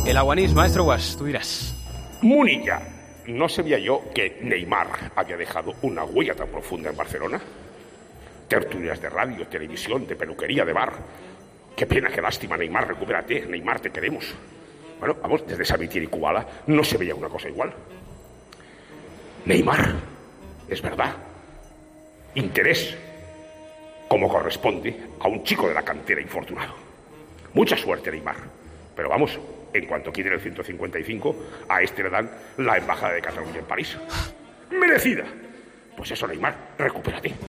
El aguanís, maestro Was, tú dirás. Munilla, ¿no sabía yo que Neymar había dejado una huella tan profunda en Barcelona? Tertulias de radio, televisión, de peluquería, de bar. Qué pena, qué lástima, Neymar, recupérate. Neymar, te queremos. Bueno, vamos, desde Samitier y Kubala no se veía una cosa igual. Neymar, es verdad. Interés, como corresponde a un chico de la cantera infortunado. Mucha suerte, Neymar. Pero vamos, en cuanto quiten el 155, a este le dan la embajada de Cataluña en París. ¡Merecida! Pues eso, Neymar, recupérate.